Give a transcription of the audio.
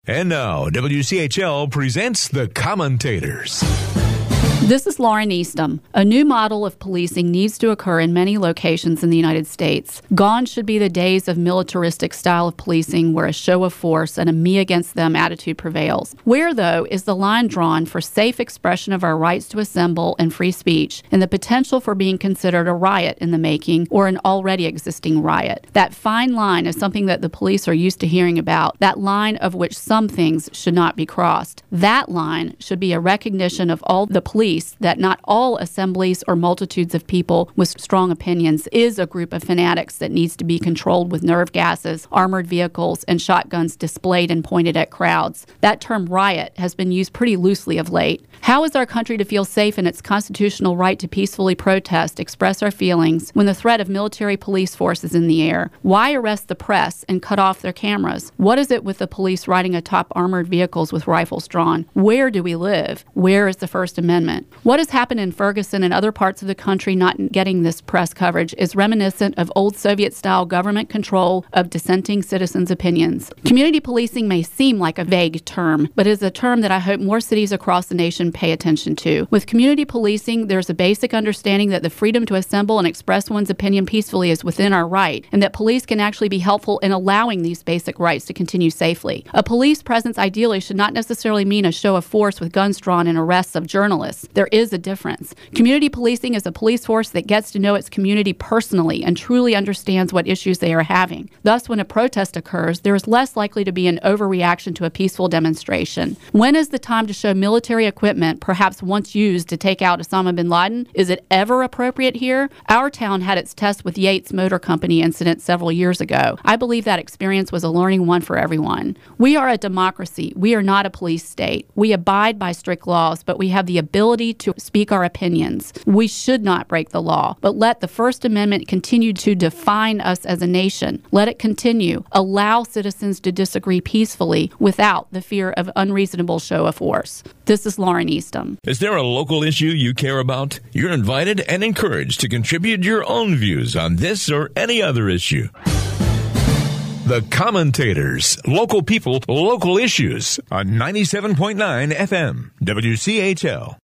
And now, WCHL presents The Commentators. This is Lauren Eastham. A new model of policing needs to occur in many locations in the United States. Gone should be the days of militaristic style of policing where a show of force and a me against them attitude prevails. Where, though, is the line drawn for safe expression of our rights to assemble and free speech and the potential for being considered a riot in the making or an already existing riot? That fine line is something that the police are used to hearing about, that line of which some things should not be crossed. That line should be a recognition of all the police that not all assemblies or multitudes of people with strong opinions is a group of fanatics that needs to be controlled with nerve gases, armored vehicles, and shotguns displayed and pointed at crowds. That term riot has been used pretty loosely of late. How is our country to feel safe in its constitutional right to peacefully protest, express our feelings, when the threat of military police force is in the air? Why arrest the press and cut off their cameras? What is it with the police riding atop armored vehicles with rifles drawn? Where do we live? Where is the First Amendment? What has happened in Ferguson and other parts of the country not getting this press coverage is reminiscent of old Soviet-style government control of dissenting citizens' opinions. Community policing may seem like a vague term, but is a term that I hope more cities across the nation pay attention to. With community policing, there's a basic understanding that the freedom to assemble and express one's opinion peacefully is within our right, and that police can actually be helpful in allowing these basic rights to continue safely. A police presence ideally should not necessarily mean a show of force with guns drawn and arrests of journalists. There is a difference. Community policing is a police force that gets to know its community personally and truly understands what issues they are having. Thus, when a protest occurs, there is less likely to be an overreaction to a peaceful demonstration. When is the time to show military equipment, perhaps once used to take out Osama bin Laden? Is it ever appropriate here? Our town had its test with Yates Motor Company incident several years ago. I believe that experience was a learning one for everyone. We are a democracy. We are not a police state. We abide by strict laws, but we have the ability to speak our opinions. We should not break the law, but let the First Amendment continue to define us as a nation. Let it continue. Allow citizens to disagree peacefully without the fear of unreasonable show of force. This is Lauren Eastham. Is there a local issue you care about? You're invited and encouraged to contribute your own views on this or any other issue. The Commentators, local people, local issues on 97.9 FM, WCHL.